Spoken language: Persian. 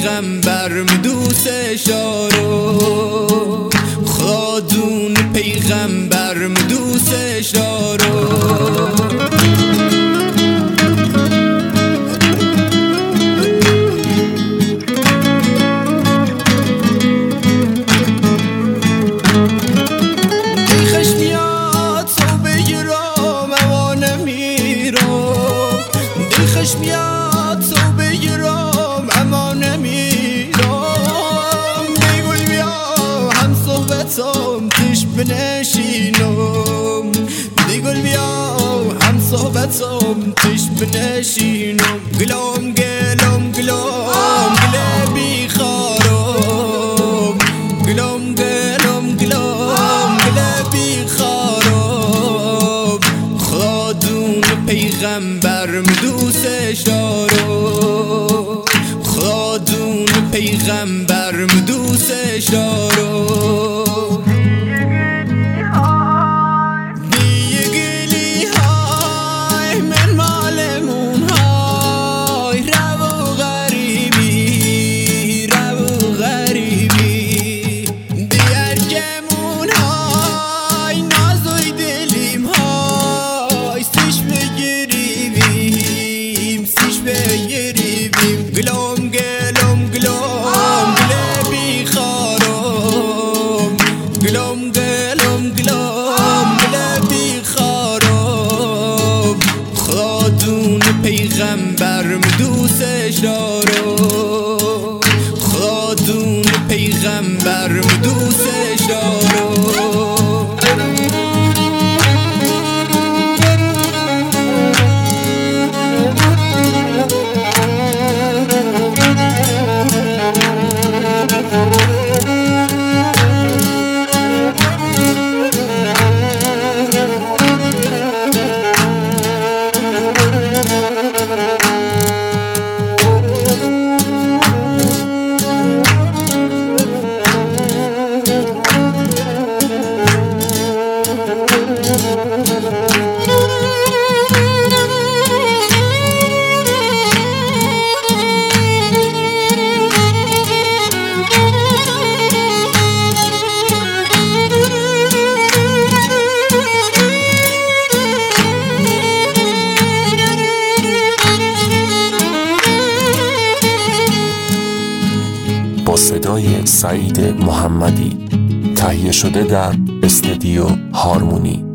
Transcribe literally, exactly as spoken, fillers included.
پیغمبر دوستش دارم، خادون پیغمبر دوستش دارم. میاد تو بگیرم اما نمیرم، دیگل بیا هم صحبتم تش بنشینم، دیگل بیا هم صحبتم تش بنشینم. گلم گلم گلم گل بیخارم، گلم گلم گلم گل بیخارم. خادون پیغمبر دوستش دارم، خادون پیغمبر دوستش دارم. دیگه گلی های من مالمون های، رو غریبی رو غریبی. دیرگمون های نازوی دلیم های، سیش بگیریم سیش بگیریم. گلم گلم گلم گل بیخارم، گلم گلم گلم گل بیخارم. خادون پیغمبر دوستش دارم، خادون پیغمبر دوستش دارم. با صدای سعید محمدی، تهیه شده در استودیو هارمونی.